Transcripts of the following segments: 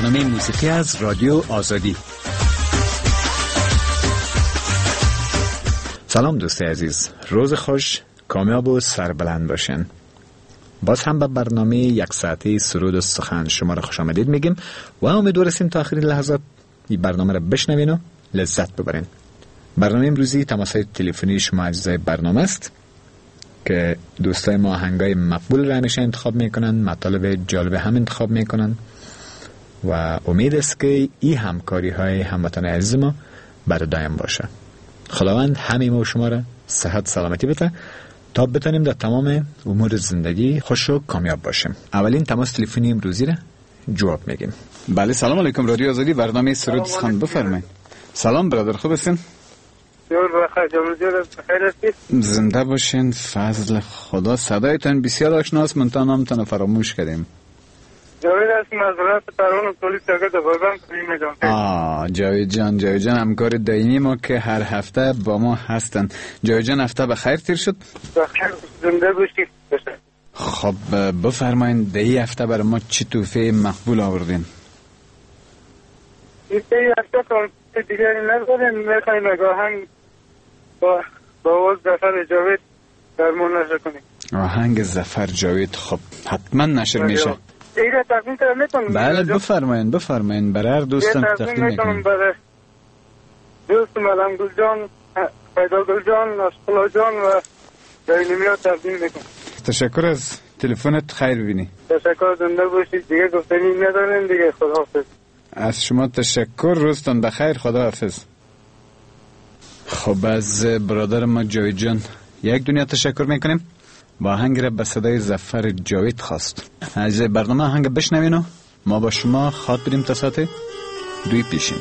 برنامه موسیقی از رادیو آزادی. سلام دوست عزیز، روز خوش، کامیاب و سربلند باشین. باز هم به برنامه یک ساعته سرود و سخن شما را خوش آمدید میگیم و امیدوار هستیم تا آخرین لحظات این برنامه را بشنوین و لذت ببرین. برنامه امروزی تماس‌های تلفنی شما عزیزای برنامه است که دوستای ما آهنگای مقبول را همیشه انتخاب میکنن، مطالب جالب هم انتخاب میکنن و امید است که این همکاری های هموطن عزیز ما برای دائم باشه. خداوند همه ما و شما را صحت سلامتی بده تا بتونیم در تمام امور زندگی خوش و کامیاب باشیم. اولین تماس تلفنی امروزی را جواب میگیم. بله، سلام علیکم، رادیو آزادی، برنامه سرود سخن، بفرمایید. سلام برادر، خوب هستین؟ زنده باشین، فضل خدا. صدایتان بسیار آشناست، منتها نامتان فراموش کردیم. جاوید هستم از ولایت تهران، پلیس شاگرد بازم کریم جان. جاوید جان همکار دائمی ما که هر هفته با ما هستن. جاوید جان هفته بخیر تیر شد؟ بخیر، زنده باشید. خب بفرمایید ده این هفته برای ما چی تحفه مقبول آوردین؟ این هفته تا دیگری نداریم، میخواییم آهنگ با آواز ظفر جاوید درمون نشر کنیم. آهنگ ظفر جاوید خب حتما نشر میشه. ایره تقدیم میکنم. بله بفرمایید برای هر دوستم تقدیم میکنم. برای دوستم علم گل جان، پیدا گل جان، نشقلا جان و داینمی ها تقدیم میکنم. تشکر از تلفنت، خیر بینی. تشکر، زنده باشید. دیگه گفتنی نداریم دیگه. خداحافظ. از شما تشکر، روزتان بخیر، خداحافظ. خب از برادر ما جاوید جان یک دنیا تشکر میکنیم. با آهنگ را به صدای ظفر جاوید خواست. از برنامه آهنگ بشنوین و ما با شما خواد بریم تا ساعت 2 پیشین.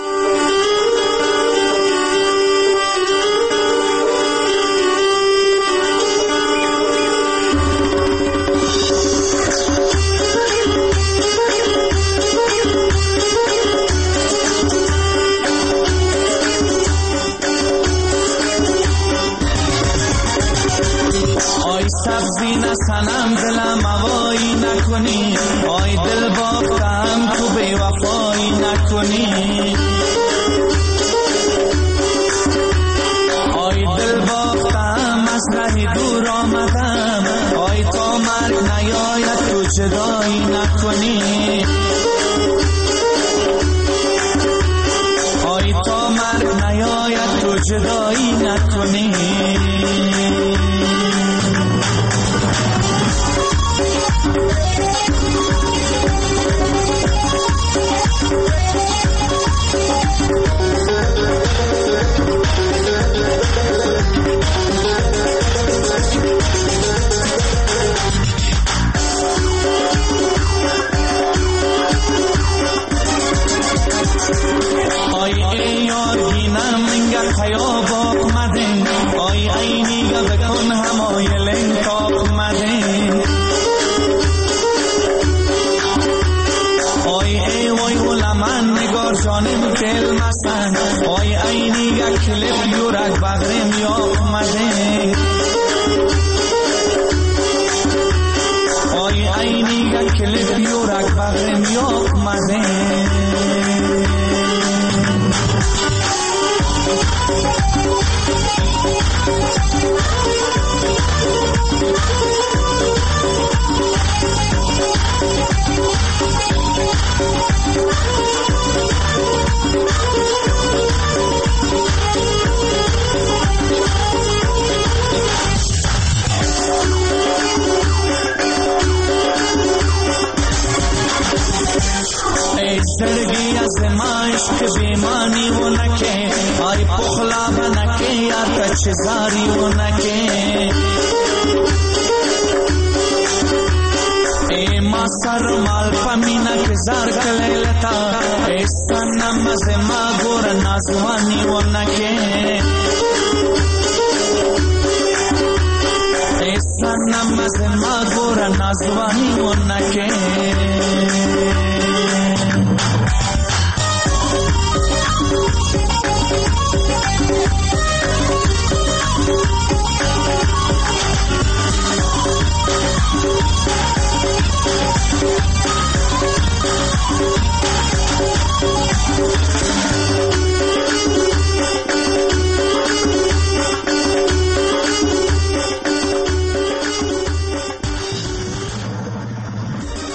سنم دلم هوایی نکنی، آی دل باختم تو بی وفایی نکنی، آی دل باختم از راه دور آمدم، آی تا مرگ نیاید تو جدایی نکنی، آی تا مرگ نیاید تو جدایی نکنی. آی اینی یک کلپ یورک بغرم یا آمده، آی اینی یک کلپ یورک بغرم یا آمده. زرگی از مایش که بیمانی و نکه، آی پخلا بنکه یا تچزاری و نکه، ای ما سر مال پمینا که زار کلیلتا، ای سنم از ما گور نازوانی و نکه، ای سنم از ما گور نازوانی و نکه.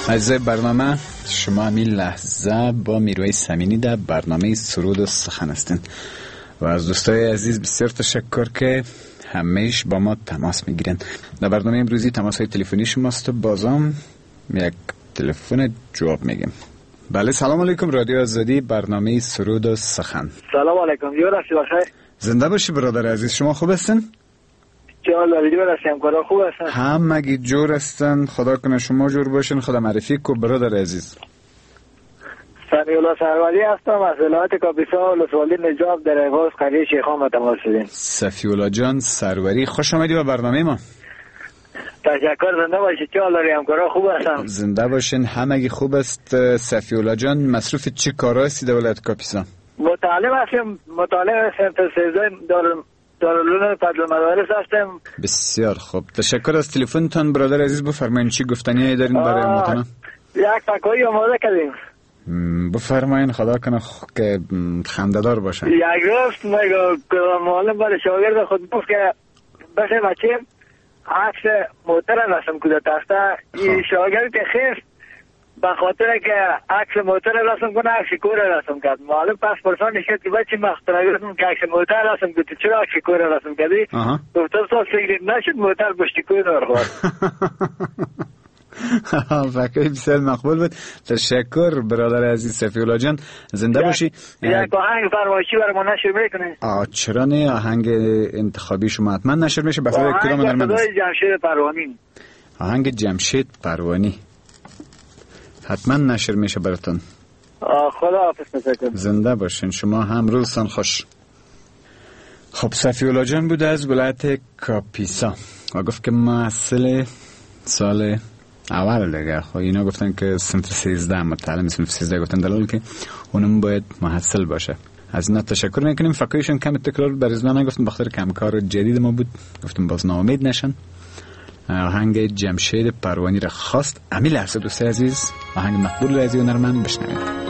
عزیزای برنامه، شما همین لحظه با میروی سمینی در برنامه سرود و سخن هستین و از دوستای عزیز بسیار تشکر که همیشه با ما تماس میگیرن. در برنامه امروزی تماس های تلفنی شماست و بازم یک تلفن جواب میگیم. بله، سلام علیکم. رادیو آزادی، برنامه سرود و سخن. سلام علیکم. جور هستی بخیر؟ زنده باشی برادر عزیز. شما خوب هستین؟ جور هستیم. کارا خوب هستن؟ همگی جور هستن. خدا کنه شما جور باشین. خدا معرفی کو برادر عزیز. سمیولا سروری هستم از ولایت کاپیسا و لسوالی نجاب در ایواز قریه شیخان تماس شدیم. سفیولا جان سروری، خوش آمدی به برنامه ما. تشکر. زنده باشید. چه حال داری؟ همکارا خوب هستن؟ زنده باشین. همگی خوب است. سفیولا جان مصروف چه کارا هستی در ولایت کاپیسا؟ مطالب هستیم تا 13 دارالعلوم فضل المدارس هستیم. بسیار خوب. تشکر از تلفنتون برادر عزیز. بفرمایید چی گفتنی دارین برای متنا؟ یک فکایی آماده کردیم. بفرمایید. خدا کنه که خنده‌دار باشه. یک روز معلم برای شاگرد خود گفت که بخیر بچه عکس موتر رسم کده تسته. این شاگرد که خیست به خاطر که عکس موتر رسم کنه عکس کور رسم کرد. معلم پس پرسان نشد که بچه مخترگرد که عکس موتر رسم کده چرا عکس کور رسم کردی؟ گفت استاد فکر نشد موتر پشت کور دار خورد. فکر بسیار مقبول بود. تشکر برادر عزیز سفیولا جان. زنده باشی. یک آهنگ فرمایشی برای ما نشر میکنه؟ چرا نه؟ آهنگ انتخابی شما حتما نشر میشه. بخاطر کدام هنرمند؟ آهنگ جمشید پروانی. آهنگ جمشید پروانی حتما نشر میشه براتون. خدا حافظ. تشکر. زنده باشین. شما هم روزتان خوش. خب سفیولا جان بود از ولایت کاپیسا و گفت که محصل سال اول دیگه. خب اینا گفتن که صنف 13 متعلم صنف 13 گفتن دلیل که اونم باید محصل باشه. از اینا تشکر میکنیم. فکرشون کم تکرار برزنا نگفتم بخاطر کمکار جدید ما بود. گفتم باز ناامید نشن. آهنگ جمشید پروانی را خواست. امی لحظه دوست عزیز آهنگ مقبول رازی هنرمند بشنوید.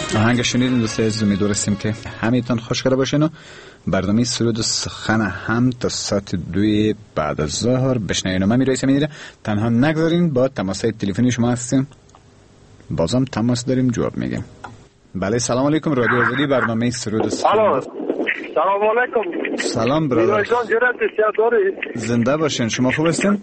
آهنگ شنیدین دوستای عزیز، امیدواریم که همه‌تون خوش کرده باشین و برنامه سرود و سخن هم تا ساعت 2 بعد از ظهر بشنوین. من میرایسم میره تنها نگذارین، با تماسای تلفنی شما هستیم، بازم تماس داریم جواب میگیم. بله سلام علیکم، رادیو آزادی، برنامه سرود و سخن. الو سلام علیکم. سلام برادر، زنده باشین. شما خوب هستین؟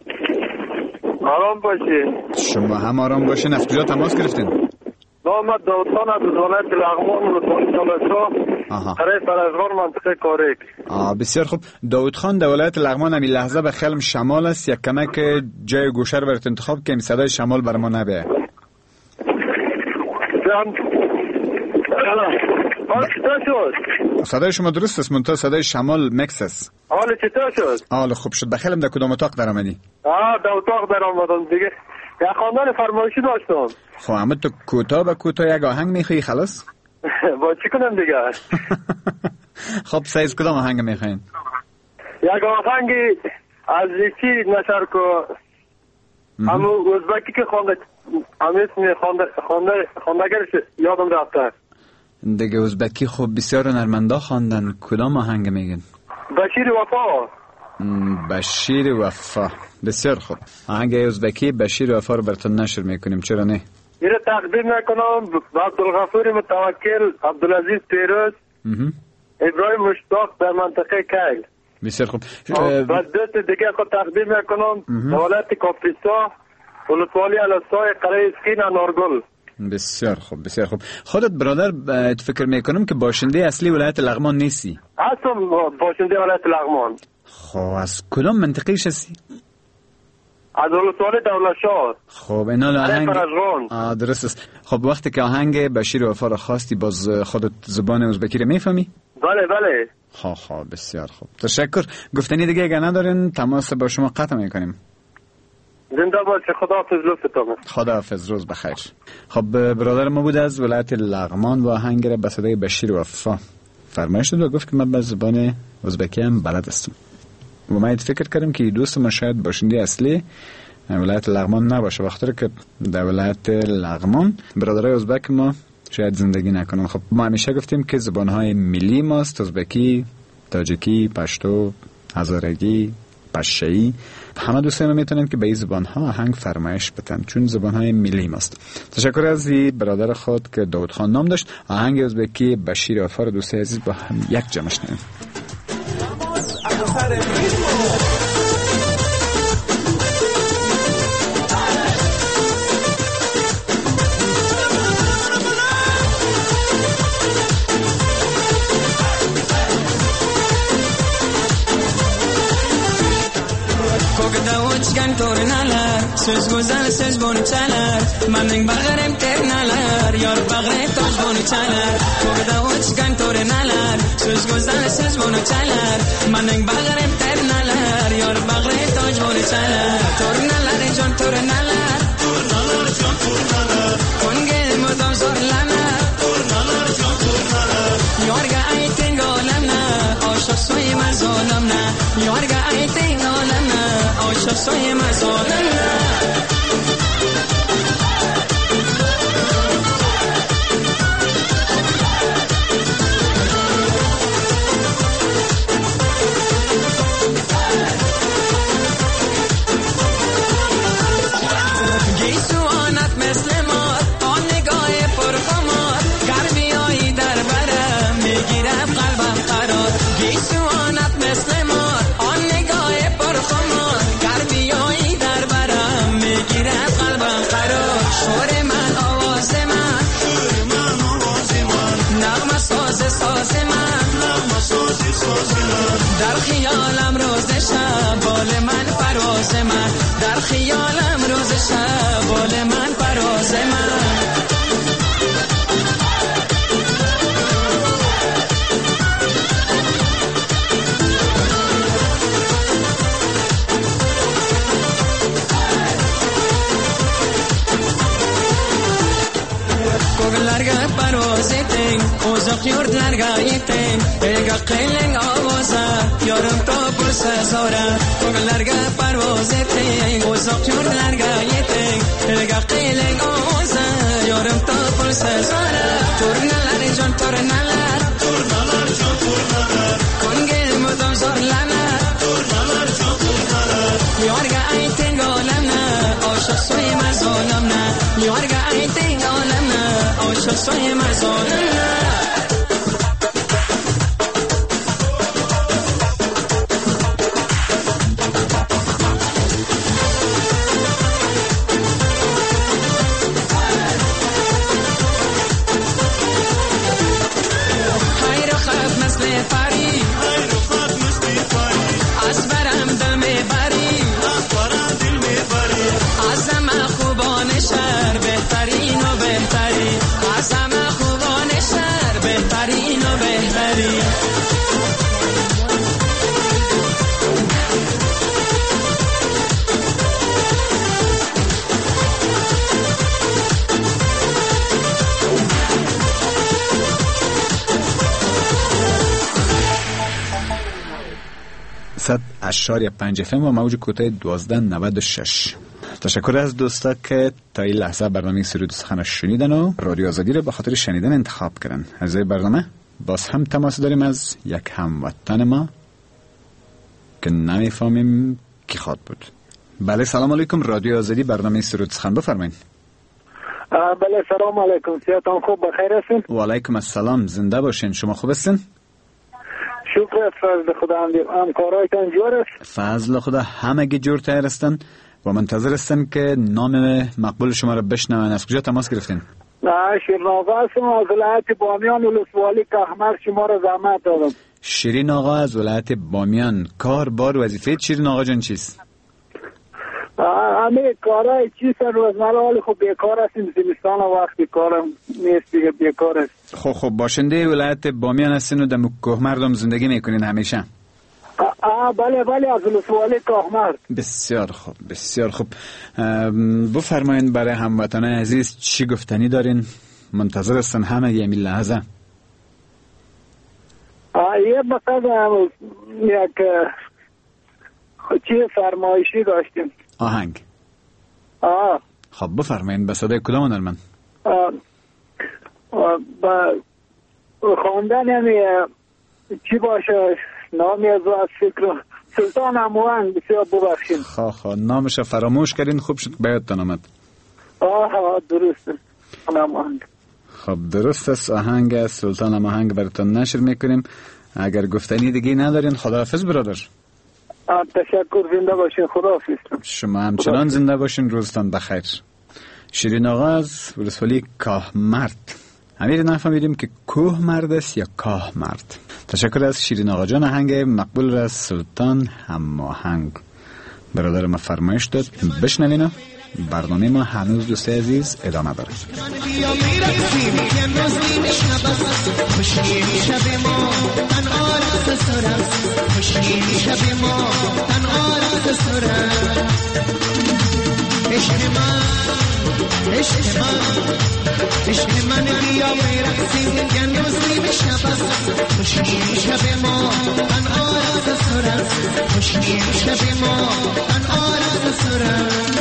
آرام باشین. شما هم آرام باشین. از کجا تماس گرفتین؟ نام داود خان از ولایت لغمان، رودباری تالاشا، قریه فرزوان، منطقه کارک. بسیار خوب. داود خان در ولایت لغمان همین لحظه به خیلم شمال است. یک کمک جای گوشه رو برات انتخاب که صدای شمال بر ما نبیه. صدای شما درست است، منتها صدای شمال مکس است. حال چطور شد؟ حال خوب شد. بخیلم در کدام اتاق در آمدی؟ در اتاق در آمدم دیگه. یک خواندن فرمایشی داشتم. خب اما تو کوتاه به کوتاه یک آهنگ میخوایی خلاص؟ با چی کنم دیگه؟ خب سایز کدام آهنگ میخواین؟ یک آهنگی از چی نشر که همون ازبکی که خواندگرش یادم رفته دیگه. ازبکی خب بسیار هنرمندا خواندن. کدام آهنگ میگن؟ بشیر وفا. بشیر وفا. بسیار خوب. آهنگ ازبکی بشیر وفا رو براتون نشر میکنیم، چرا نه؟ اینو تقدیم میکنم به عبدالغفور متوکل، عبدالعزیز پیروز، ابراهیم مشتاق در منطقه کیل. بسیار خوب. و دوست دیگه خود تقدیم میکنم دولت کاپیسا، ولسوالی علاسای قریه اسکین انارگل. بسیار خوب بسیار خوب. خودت برادر فکر میکنم که باشنده اصلی ولایت لغمان نیستی؟ هستم باشنده ولایت لغمان. خب از کدام منطقه‌اش هستی؟ از ولسوالی دولتشاه. خب اینا آهنگ درست است. خب وقتی که آهنگ بشیر وفا را خواستی باز خودت زبان ازبکی رو میفهمی؟ بله بله. خب بسیار خوب، تشکر. گفتنی دیگه اگه ندارین تماس با شما قطع میکنیم. زنده باش. خداحافظ. لطفتون. خداحافظ، روز بخیر. خب برادر ما بود از ولایت لغمان و آهنگ را به صدای بشیر وفا فرمایش داد و گفت که من به زبان ازبکی هم بلد هستم. و ما فکر کردم که دوست ما شاید باشنده اصلی ولایت لغمان نباشه، بخاطر که در ولایت لغمان برادرای ازبک ما شاید زندگی نکنن. خب ما همیشه گفتیم که زبانهای ملی ماست ازبکی، تاجیکی، پشتو، هزارگی، پشه‌ای. همه دوستان ما میتونن که به این زبانها آهنگ فرمایش بدن چون زبانهای ملی ماست. تشکر از برادر خود که داود خان نام داشت. آهنگ ازبکی بشیر وفا رو دوستای عزیز با هم یک جمع شنویم. Söz güzel söz bunu çalar Manning bağırım ternalar Yar bağırı toz bunu çalar Kogda uçkan tornalar Söz güzel söz bunu çalar Manning bağırım ternalar Yar bağırı toz bunu çalar Tornalar can tornalar Tornalar can tornalar Kongel mudam zorlana Tornalar can tornalar Yorga aytin golamna Aşık soyma zolamna Yorga aytin golamna Aşık soyma zolamna در خیالم روز شب بال من پرواز من در خیالم روز شب بال من پرواز من Ko'gillarga parvoz eting, uzoq yurtlarga yeting, elga qiling ovoza, yorim topilsa zora. Ko'gillarga parvoz eting, uzoq yurtlarga yeting, elga qiling ovoza, yorim topilsa zora. تورنالر جان تورنالر کنگل مدام زار لنر یارگا ای تنگالم نه عاشق سوی مزالم نه یارگا ای تنگالم نه عاشق سوی مزالم نه اشاری 5 FM و موج کوتاه 1296. تشکر از دوستا که تا این لحظه برنامه سرود سخن شنیدن و رادیو آزادی رو به خاطر شنیدن انتخاب کردن. از این برنامه باز هم تماس داریم از یک هموطن ما که نمیفهمیم کی خواد بود. بله سلام علیکم، رادیو آزادی برنامه سرود سخن بفرمایید. بله سلام علیکم، صحتان خوب بخیر هستین؟ و علیکم السلام، زنده باشین. شما خوب هستین؟ شکر فضل خدا، همکارایتان جور است؟ فضل خدا همگی جور تر هستن و منتظر هستن که نام مقبول شما را بشنون. از کجا تماس گرفتین؟ شیرین آقا هستم از ولایت بامیان ولسوالی کهمر. شما را زحمت دادم. شیرین آقا از ولایت بامیان. کار بار وظیفه شیرین آقا جان چیست؟ همه کارهای چیز روزمره، حالی خب بیکار هستیم، زمستان وقتی کارم نیست دیگه، بیکار است. خب باشنده ولایت بامیان هستین و در کوهمردم زندگی میکنین همیشه؟ بله از ولسوالی کوهمرد. بسیار خوب. بفرمایید برای هموطنان عزیز چی گفتنی دارین؟ منتظر هستن همه یه لحظه. یه مثلا یک چی فرمایشی داشتیم. آهنگ. خب بفرمایید به صدای کدام هنرمند؟ با خواندن یعنی چی باشه نامی از فکر سلطان هماهنگ. بسیار ببخشید. نامش فراموش کردین. خوب شد بیادتان آمد. درسته هماهنگ. خب درست است، آهنگ سلطان هماهنگ براتون نشر میکنیم. اگر گفتنی دیگه ندارین خداحافظ برادر. تشکر، زنده باشین. خداحافظ. شما همچنان زنده باشین، روزتان بخیر. شیرین آقا از ولسوالی کاهمرد. همین نفهمیدیم که کوه مرد است یا کاه مرد. تشکر از شیرین آقا جان. آهنگ مقبول را سلطان هماهنگ برادر ما فرمایش داد. بشنوین. برنامه ما هنوز دوست عزیز ادامه داره. عشق من بیا برقصیم گنوزیم شب است، خوشگیم شب ما تنها راز سرست، خوشگیم شب ما تنها راز سرست.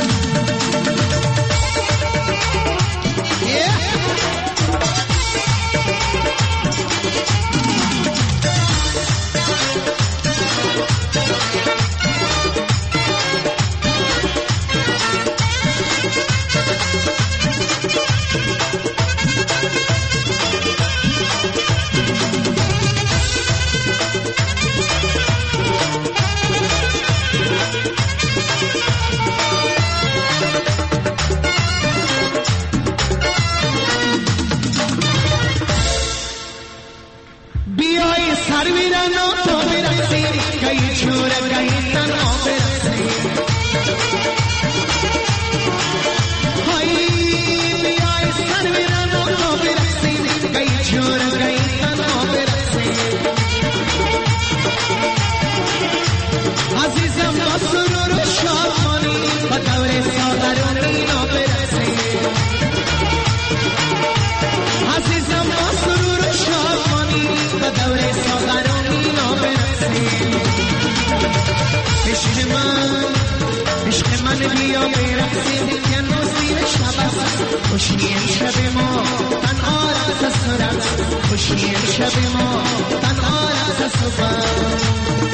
خوشگیم شب ما تنها راز صورت خوشی شب ما تنها از صبح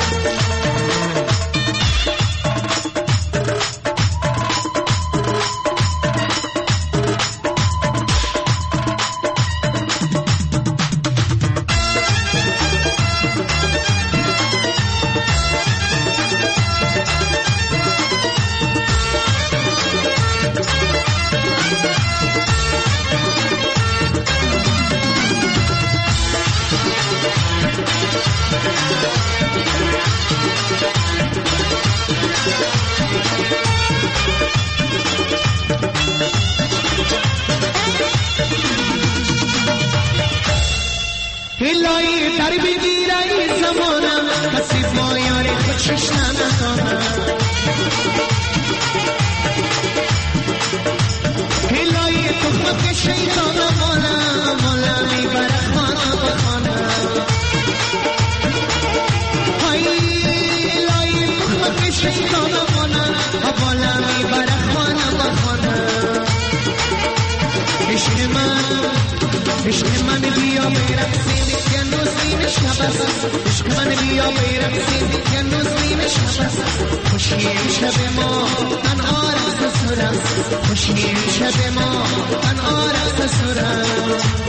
هلایی در بگیرای زمانم کسی مایاری خوشش نمیکنم هلایی تخمت شیطان مولا میبره خانه به خانه هلایی تخمت شیطان مولا میبره خانه به خانه عشق من بیا برقصیم که نوزیم شب است عشق من بیا برقصیم که نوزیم شب است خوشی شب ما تنها رقص سر است خوشی شب ما تنها رقص سر است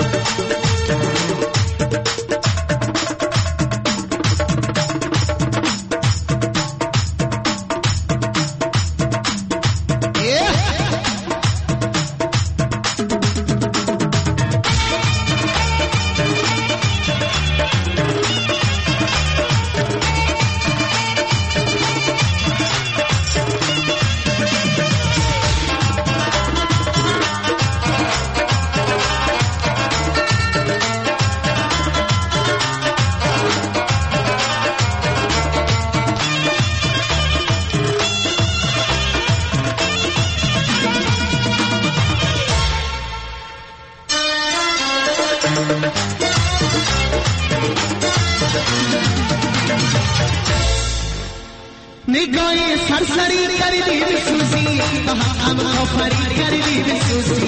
نگاهی سرسری کردی بسوزی هم آفری کردی بسوزی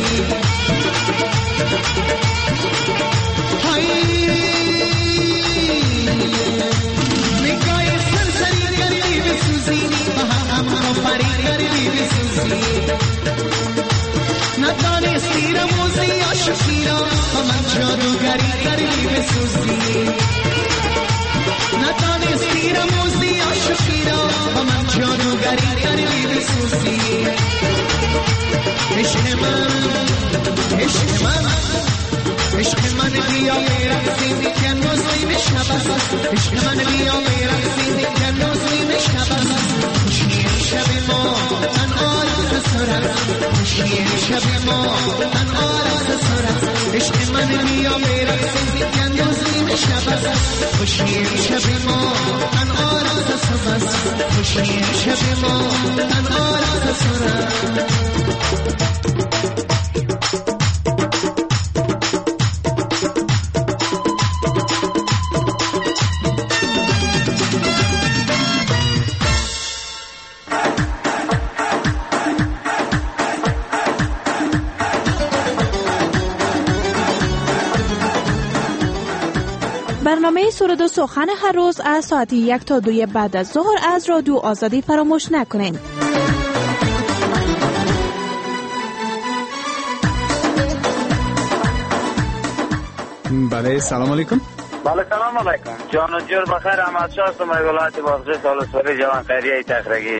نگاهی سرسری کردی بسوزی هم آفری کردی بسوزی ندانستی رموزی عاشقی را و من جادوگری کردی بسوزی ندانستی رموزی عاشقی را و من جادوگری کردی بسوزی عشق من بیا برقصیم که نوزیم شب است عشق من بیا برقصیم که نوزیم شب است خوشی شب ما تنها رقص سر است خوشی شب ما تنها رقص سر است عشق من بیا برقصیم که نوزیم شب است خوشی شب ما تنها رقص سر است خوشی شب ما تنها رقص سر است برنامه سرود و سخن هر روز از ساعت 1 تا 2 بعد از ظهر از رادیو آزادی فراموش نکنین. بله سلام علیکم. بله سلام علیکم. جان و جور بخیر. احمد شاه هستم از ولایت بازرس سالسوری جوان خیریه تخرگی.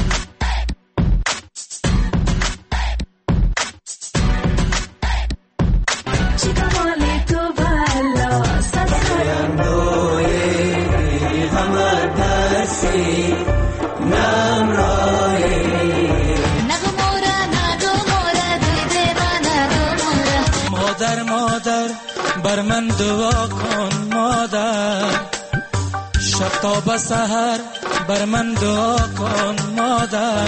بر من دعا کن مادر شب تا به سحر بر من دعا کن مادر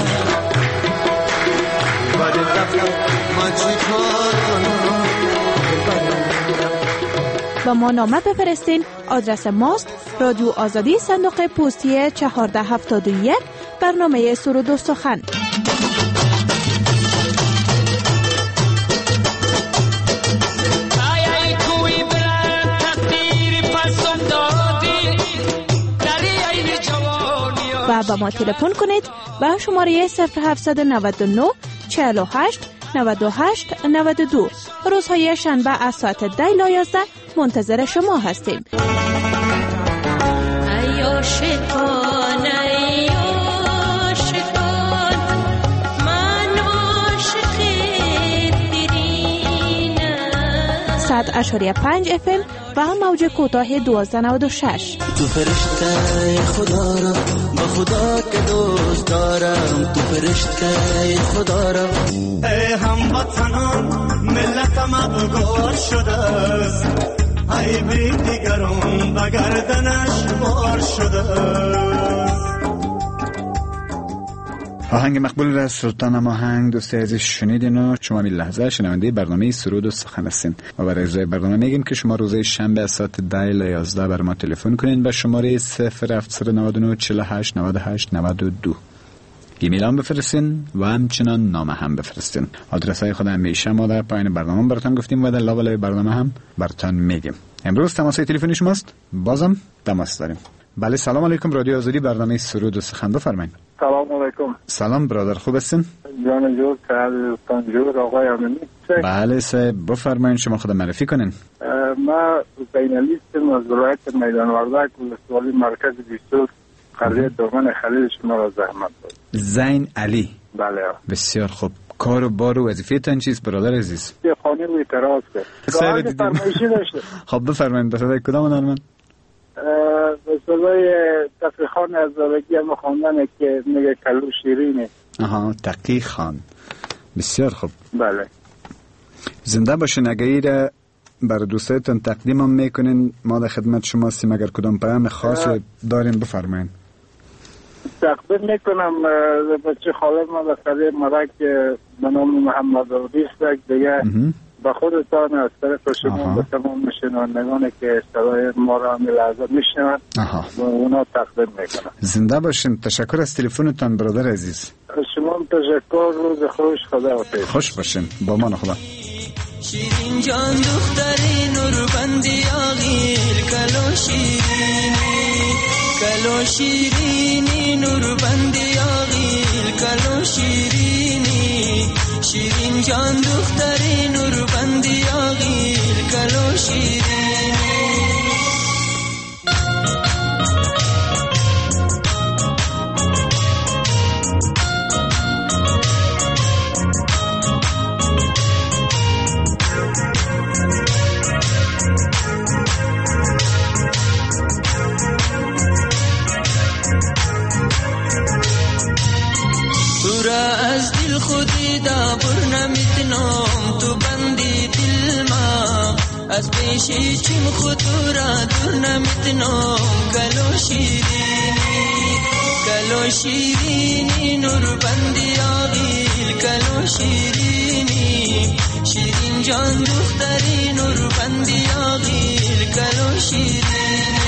با ما نامه بفرستین. آدرس ماست رادیو آزادی صندوق پستی 1471 برنامه سرود و سخن. کوی و با ما تلفن کنید به شماره 0799 48 98 92. روزهای شنبه از ساعت 10 تا 11 منتظر شما هستیم. ساعت 8.5 FM و موج کوتاه 1296. تو فرشته خدا را با خدا که دوست دارم، تو فرشته خدا را. ای هموطنان ملتم ابگار شده است، ای بی دیگران به گردنش بار شده است. آهنگ مقبول را سلطان آهنگ دوستی عزیز شنیدین و شما این لحظه شنونده برنامه سرود و سخن هستین و برای اجرای برنامه میگیم که شما روز شنبه از ساعت 10 تا 11 بر ما تلفن کنین به شماره 0799 48 98 92. ایمیل هم بفرستین و همچنان نامه هم بفرستین. آدرس های خود همیشه ما در پایین برنامه براتون گفتیم و در لابلای برنامه هم براتون میگیم. امروز تماس تلفنی شماست؟ بازم تماس داریم. بله سلام علیکم، رادیو آزادی، برنامه سرود و سخن، بفرمایید. سلام علیکم. سلام برادر، خوب هستین؟ جان جور، تنجور آقای امینی. بله صاحب بفرمایید، شما خود معرفی کنین. ما زینالیستم از ولایت میدان وردک، ولسوالی مرکز بیستور، قریه دامن خلیل. شما را زحمت بود. زین علی. بله. بسیار خوب. کار و بار و وظیفه تان چیست برادر عزیز؟ یه خانه روی تراس کرد. گاهی فرمایشی داشته. خب بفرمایید، به صدای کدام نرمن؟ به صدای تقی خان از زادگی هم خواندنه که میگه کلو شیرینه. آها، تقی خان. بسیار خوب. بله. زنده باشین. اگه ایره برای دوستایتون تقدیم هم میکنین ما در خدمت شما هستیم. اگر کدام پیام خاص دارین بفرمایید. تقدیم میکنم بچه خاله ما در قریه مرک به نام محمد عبدیست دیگه با خودتان از طرف شما به تمام شنوندگانی که صدای ما را همین لحظه میشنوند و اونا تقدیم میکنم. زنده باشین. تشکر از تلفنتان برادر عزیز. شما تشکر. روز خوش. خدا حافظ. خوش باشین. با من خدا. شیرین جان دختری نوربندی آغیل کلو شیرینی، کلو شیرینی نوربندی آغیل کلو شیرینی، شیرین جان دختری نوربندی آغیل کلو شیرینی. از دل خودی دا بر نمیتنم تو بندی دل ما، از پیشی چیم خود را دور نمیتنم. کلو شیرینی، کلو شیرینی نور بندی آغیل کلو شیرینی، شیرین جان دختری نور بندی آغیل کلو شیرینی.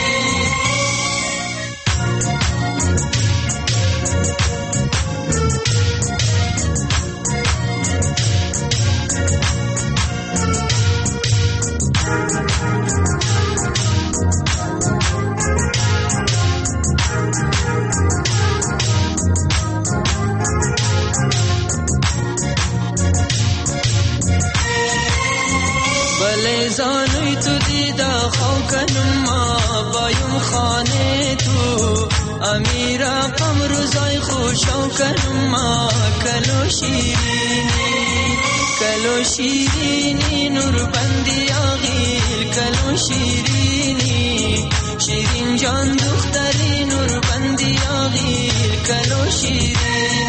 زانوی تو دیده خوکنم ما بایم خانه تو، امیرا قم روزای خوشو کنم ما. کلو شیرینی، کلو شیرینی نور بندی آغیل کلو شیرینی، شیرین جان دختری نور بندی آغیل کلو شیرینی.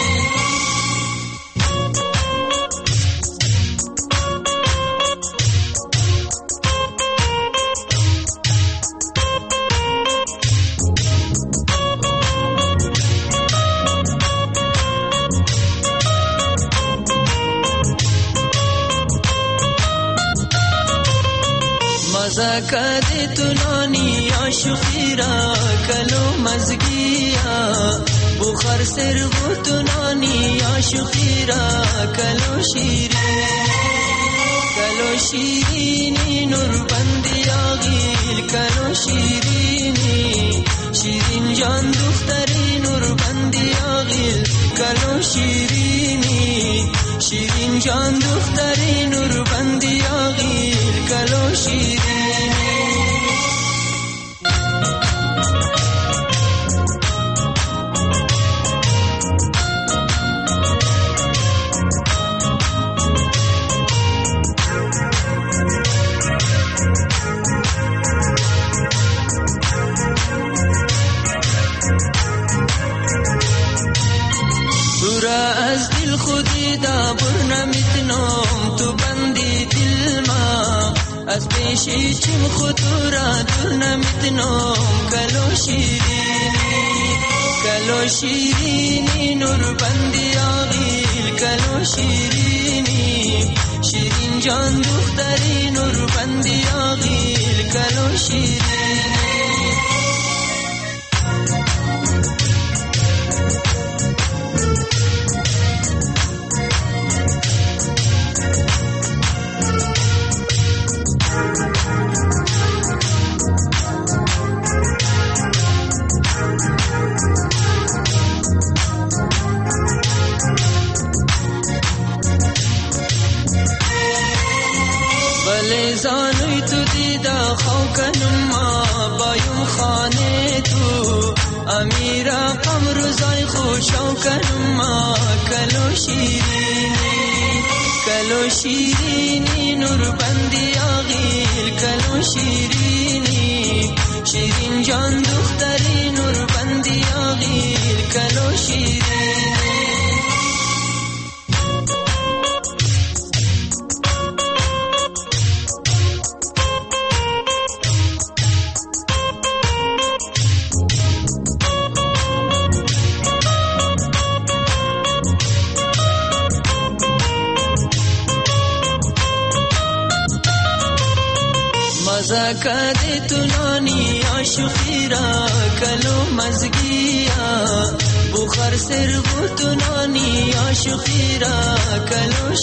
زکات تنانی عاشقی را کلو مزگیا، بخار سر و تنانی عاشقی را کلو شیرینی، کلو شیرینی نور بندی آغیل کلو شیرینی، شیرین جان دختری نوربندی آغیل کلو شیرینی شیرین جان دختری نوربندی آغیل کلو شیرینی از دل خودی دا بر نمیتنم تو بندی دل ما از پیشی چیم خطورا دور نمیتنم کلو شیرینی نور بندی آغیل کلو شیرینی شیرین جان دختری نور بندی آغیل کلو شیرینی زانوی تو دیدا خوکنم ما بایم خانه تو امیرا قمر زای خوشو کنم ما کلو شیرینی نور بندی آغیل کلو شیرینی شیرین جان دختری نور بندی آغیل کلو شیرینی زکات تنانی عاشقی را کلو مزگیا بخار سر تنانی عاشقی را کلو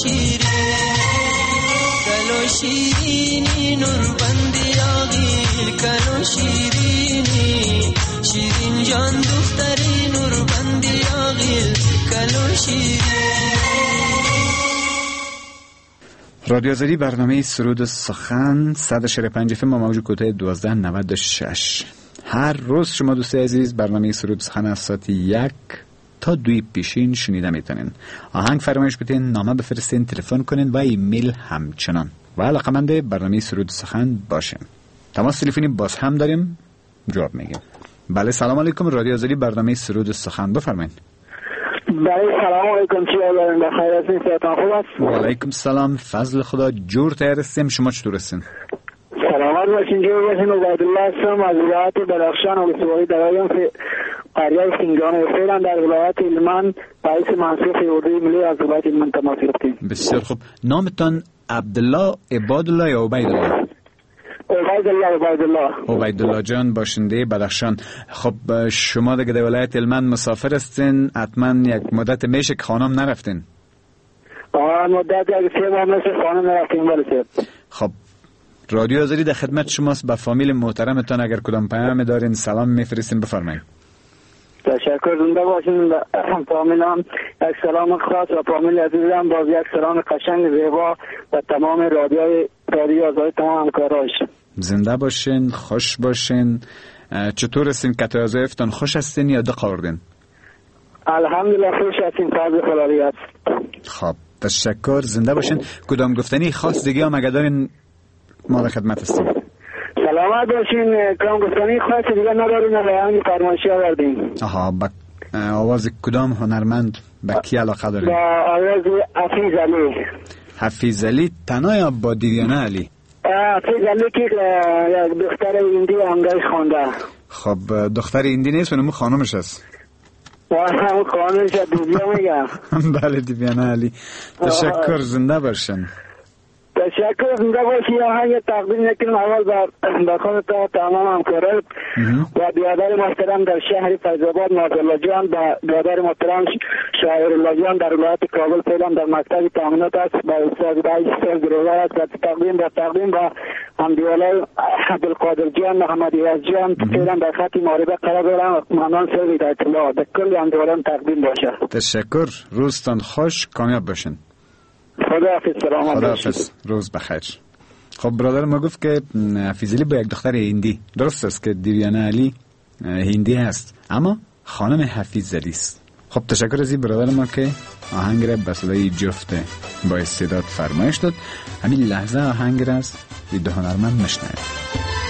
شیرینی نور بندی آغیل کلو شیرینی شیرین جان دختری نور بندی آغیل کلو شیرینی رادیو آزادی برنامه سرود سخن 145 FM موج کوتاه 1296. هر روز شما دوستای عزیز برنامه سرود سخن از ساعت 1 تا 2 پیشین شنیده میتونین. آهنگ فرمایش بدین، نامه بفرستین، تلفن کنین و ایمیل همچنان و علاقه‌مند برنامه سرود سخن باشین. تماس تلفنی باز هم داریم، جواب میگیم. بله سلام علیکم، رادیو آزادی برنامه سرود سخن بفرمایید. بله سلام علیکم، چی حالین؟ بخیر هستین؟ صحتتون خوب است؟ و علیکم سلام، فضل خدا، جور تیار هستیم. شما چطور هستین؟ سلامت باشین، جور باشین. عبیدالله هستم از ولایت بدخشان و ولسوالی درایم قریه سینجان فعلا در ولایت هلمند رئیس منصوب اردوی ملی از ولایت هلمند تماس گرفتیم. بسیار خوب. نامتان عبدالله، عبادالله یا عبیدالله؟ عبیدالله جان، باشنده بدخشان. خب شما دیگه در ولایت هلمند مسافر هستین، حتما یک مدت میشه که خانم نرفتین؟ مدت یک 3 ماه میشه خانم نرفتیم. ولی خب رادیو آزادی در خدمت شماست. به فامیل محترمتان اگر کدام پیام دارین سلام میفرستین بفرمایید. تشکر، زنده باشین. فامیلم یک سلام خاص و فامیل عزیزم باز یک سلام قشنگ زیبا و تمام رادیو آزادی تمام همکاراش. زنده باشین، خوش باشین. چطور هستین؟ کتایزایفتان خوش هستین یا دق آوردین؟ الحمدلله خوش هستین، فضل خدایی است. خب تشکر، زنده باشین. کدام گفتنی خاص دیگه هم اگه دارین ما در خدمت هستیم. سلامت باشین. کدام گفتنی خاص دیگه ندارین؟ همین فرمایشی آوردین. آها، با آواز کدام هنرمند به کی علاقه دارین؟ با آواز حفیظ علی. حفیظ علی تنها یا با دیویانه علی؟ حفیظ علی که یک دختر هندی همگاهی خونده. خب دختر هندی نیست ونمو خانمش هست؟ همون خانمش دیویا میگم. بله دیویانه علی. تشکر، زنده باشن. تشکر. زنده باشی. آهنگ تقدیم میکنم اول به خودت تمام همکارات و برادر محترم در شهر فیض‌آباد نادرالله جان، و برادر محترم شاعرالله جان در ولایت کابل فعلا در مکتب تامینات است، با استاد رئیس گروه‌دار است. تقدیم و همدیوالای عبدالقادر جان، محمد یاز جان فعلا در خط معارضه قرار دارم. ممنون سر اطلاع در کل همدیوالان تقدیم باشه. تشکر. روزتان خوش، کامیاب باشین. خداحافظ. سلام. خداحافظ. روز بخیر. خب برادر ما گفت که حفیظ علی با یک دختر هندی. درست است که دیویانه علی هندی هست اما خانم حفیظ علی است. خب تشکر از این برادر ما که آهنگ را به صدای جفت با استعداد فرمایش داد. همین لحظه آهنگ را از دو هنرمند میشنویم.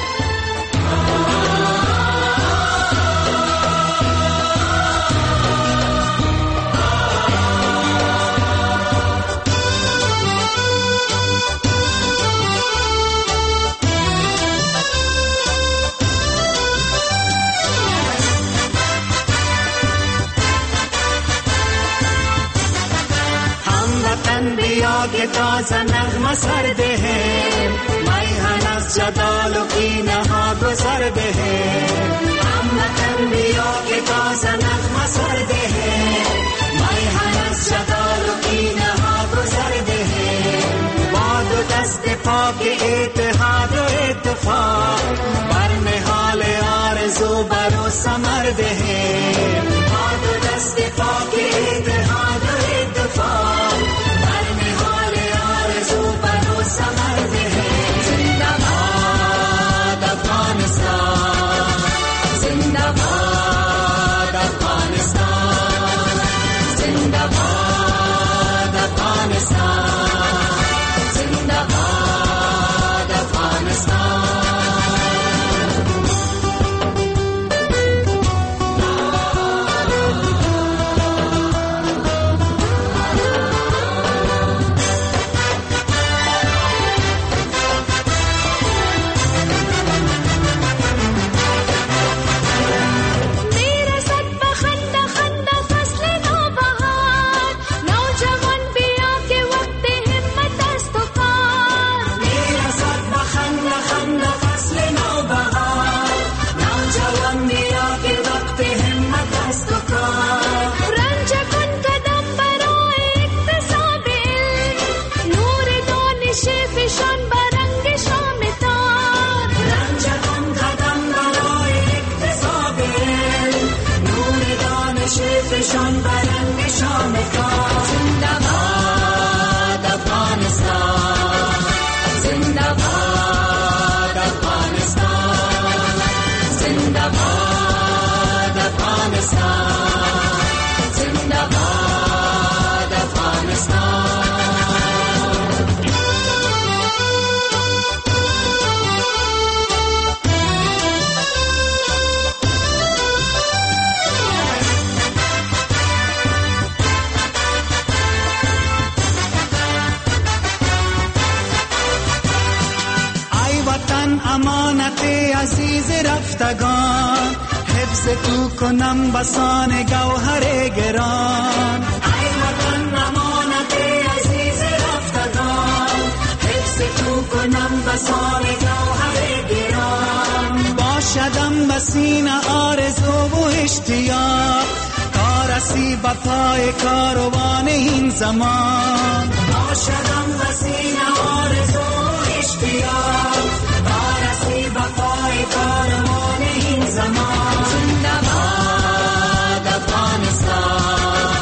که تازه نغمه سرده ہے میهن از جدال و کینه ها گذرده ہے هموطن بیا که تازه نغمه سرده ہے میهن از جدال و کینه ها گذرده ہے با دو دست پاک اتحاد و اتفاق بر نهال آرزو برو سمرده ہے با دو دست پاک اتحاد و اتفاق زنده‌باد افغانستان، زنده‌باد افغانستان، زنده‌باد افغانستان، زنده‌باد افغانستان. عزیز رفتگان حفظ تو کنم بسان گوهر گران ای وطن امانت عزیز رفتگان حفظ تو کنم بسان گوهر گران باشدم بسینه آرزو و اشتیاق تا رسی به پای کاروان این زمان باشدم بسینه آرزو و اشتیاق بپای کاروان این زمان زنده‌باد افغانستان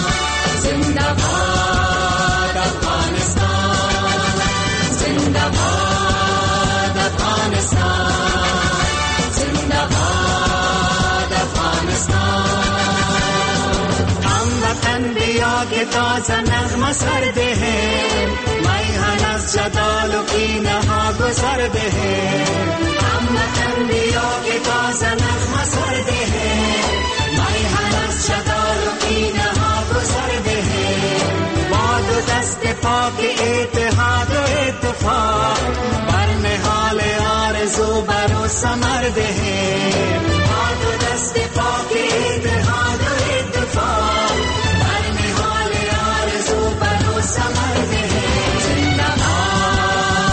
زنده‌باد افغانستان زنده‌باد افغانستان زنده‌باد افغانستان هموطن بیا که تازه نغمه سرده ہے میهن از جدال و کینه ها گذرده ہے هموطن بیا که تازه نغمه سرده ہے میهن از جدال و کینه ها گذرده ہے با دو دست پاک اتحاد و اتفاق بر نهال آرزو برو سمرده ہے با دو دست پاک اتحاد و اتفاق بر نهال آرزو برو سمرده ہے زنده‌باد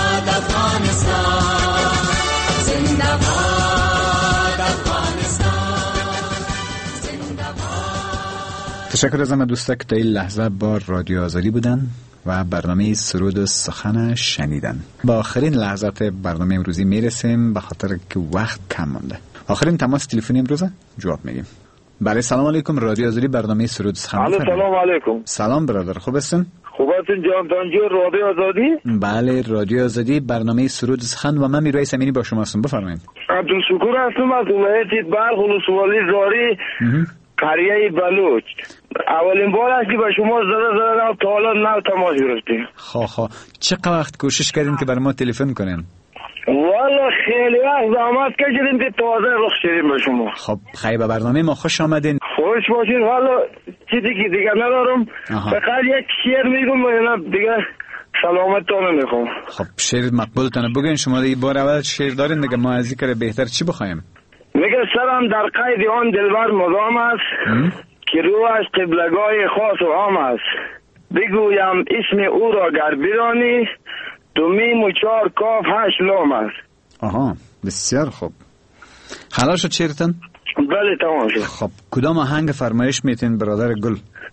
تشکر از همه دوستا که تا این لحظه با رادیو آزادی بودن و برنامه سرود و سخن شنیدن. با آخرین لحظات برنامه امروزی میرسیم به خاطر که وقت کم مونده. آخرین تماس تلفنی امروزه جواب میگیم. بله سلام علیکم، رادیو آزادی برنامه سرود و سخن. سلام علیکم. سلام برادر، خوب هستین؟ خوب هستین جان دانجو رادیو آزادی؟ بله رادیو آزادی برنامه سرود و سخن و من میرایس امینی با شما هستم. بفرمایید. عبدالشکور هستم از ولایت بلخ ولسوالی زاری قریه بلوچ. اولین بار است که به شما زده تا حالا نه تماس گرفتیم. خب چقدر وقت کوشش کردین که برای ما تلفن کنین؟ والا خیلی وقت زحمت کشیدیم که تازه رخ شدیم به شما. خب خیلی به برنامه ما خوش آمدین. خوش باشین. والا چیزی که دیگه ندارم، فقط یک شعر میگم و دیگه سلامتتون میخوام. خب شعر مقبولتونه بگین. شما دیگه بار اول شعر دارین دیگه، ما از ذکر بهتر چی بخوایم؟ میگه سرم در قید آن دلبر مدام است که رویش قبلگاه خاص و عام است. بگویم اسم او را گر برانی دو میم و چار کاف 8 لام است. آها بسیار خوب. حالا شد شعرتن؟ بله تمام شد. خب کدام آهنگ فرمایش میتین برادر گل؟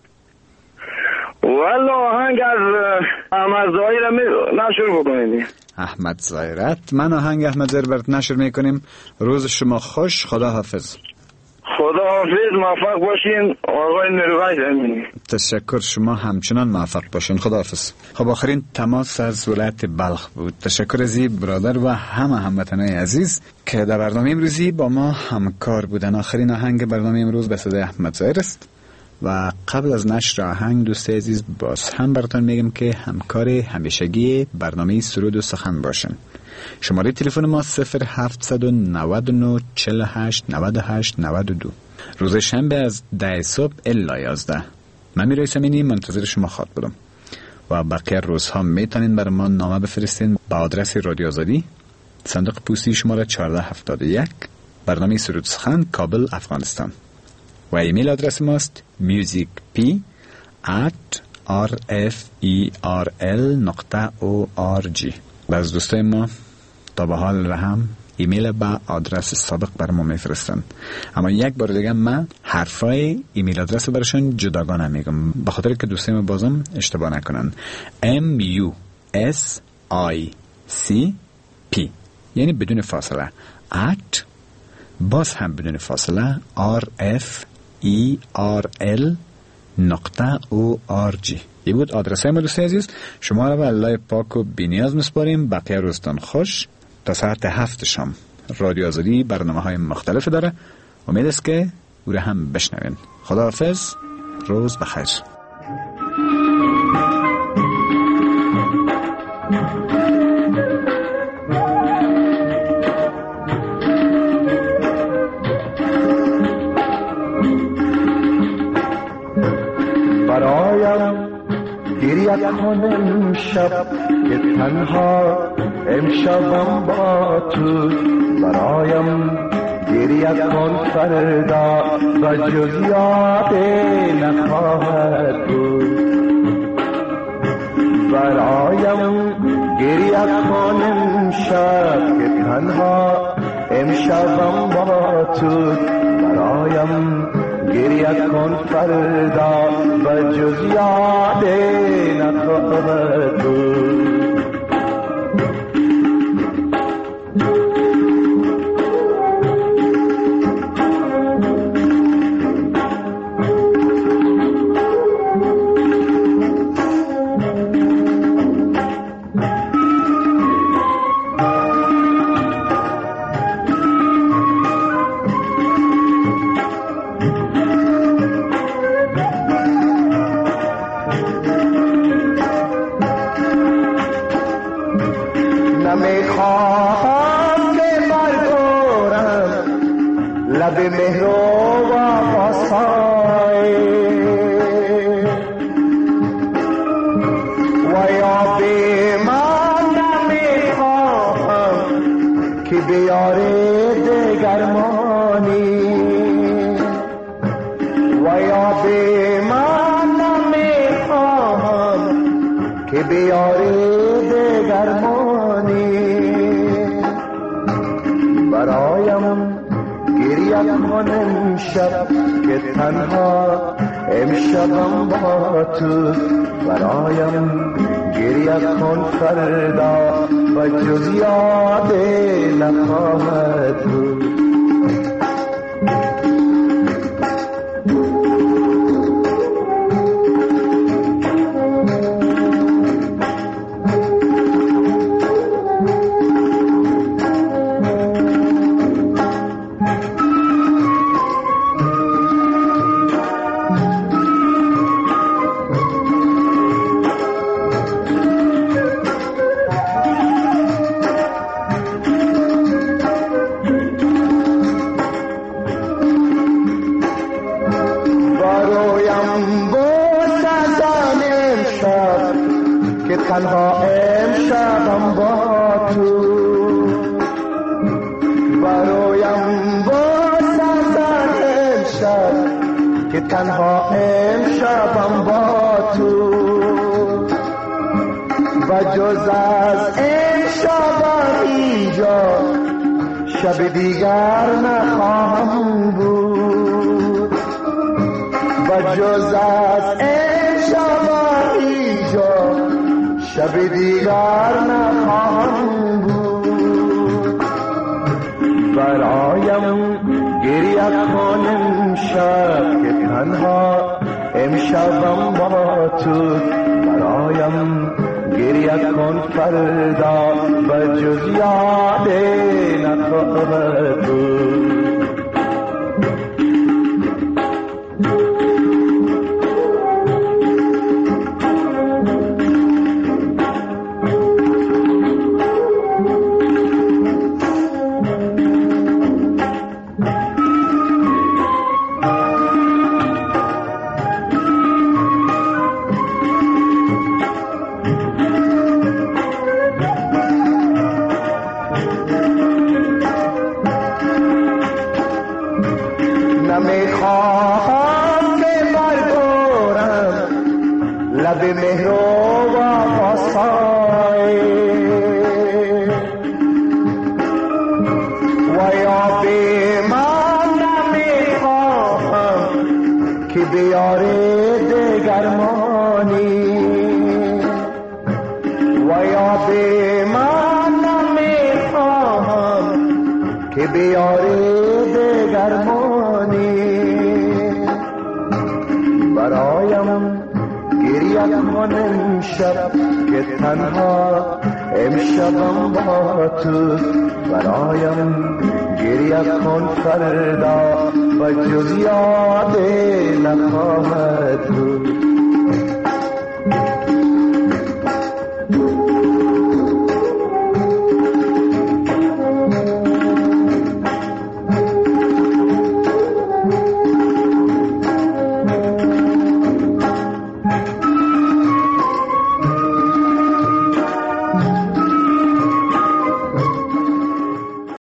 والا آهنگ از احمد ظاهر نشر بکنید. احمد ظاهرت. من آهنگ احمد ظاهر برات نشر میکنیم. روز شما خوش. خدا حافظ. خدا حافظ. موفق باشین آقای نیروی زمینی. تشکر، شما همچنان موفق باشین. خدا حافظ. خب آخرین تماس از ولایت بلخ بود. تشکر از برادر و همه هموطنان عزیز که در برنامه امروزی با ما همکار بودن. آخرین آهنگ برنامه امروز به صدای احمد ظاهر است و قبل از نشر آهنگ دوست عزیز باز هم براتون میگم که همکار همیشگی برنامه سرود و سخن باشن. شماره تلفن ما 0799 48 98 92. روز شنبه از 10 صبح الی 11. من میرایس امینی منتظر شما خواهد بودم و بقیه روزها میتونین برای ما نامه بفرستین با آدرس رادیو آزادی، صندوق پستی شماره 1471، برنامه سرود و سخن، کابل، افغانستان. و ایمیل آدرس ماست musicp@rferl.org. بعض دوستای ما تا به حال هم ایمیل با آدرس سابق بر ما میفرستن، اما یک بار دیگه من حرفای ایمیل آدرس برشون جداگانه میگم به خاطر که دوستای ما بازم اشتباه نکنن. musicp یعنی بدون فاصله @ باز هم بدون فاصله rferl.org. یه بود آدرس ما دوست عزیز. شما را به الله پاک و بی‌نیاز میسپاریم. بقیه روزتان خوش. تا ساعت 7 شام رادیو آزادی برنامه‌های مختلف داره. امید است که او را هم بشنوین. خداحافظ. روز بخیر. گریت کنم شب که تنها امشبم با تو، برایم گریت کن فردا و جز یاد نخواهد بود. برایم گریت کنم شب که تنها امشبم با تو، برایم گریت کن فردا و جز یاد نخواهد بود. نمیخواهم که برگورم لب مهر و وفای و یا به من نمیخواهم که بیاره دگرمانی و یا به من نمیخواهم که بیاره دگرمانی. برایم گریت کن امشب که تنها امشبم با تو، برایم گریه کن فردا و جز یاد نخواهد بود. تنها امشبم با تو، برایم بازدن امشب که تنها امشبم با تو، و جز از امشب اینجا شب دیگر نخواهم بود، و جز از امشب اینجا شب دیگر نخواهم بود. برایم گریه کن امشب که تنها امشبم با تو، برایم گریه کن فردا و جز یاد نخواهد بود. نمیخواهم که برگورم لب مهر و وفای، و یا به من نمیخواهم که بیاره دگرمانی، و یا به من نمیخواهم که بیاره دگرمانی. برایم گریه کن امشب که تنها امشبم با تو، برایم گریه کن فردا و جز یاد نخواهد بود.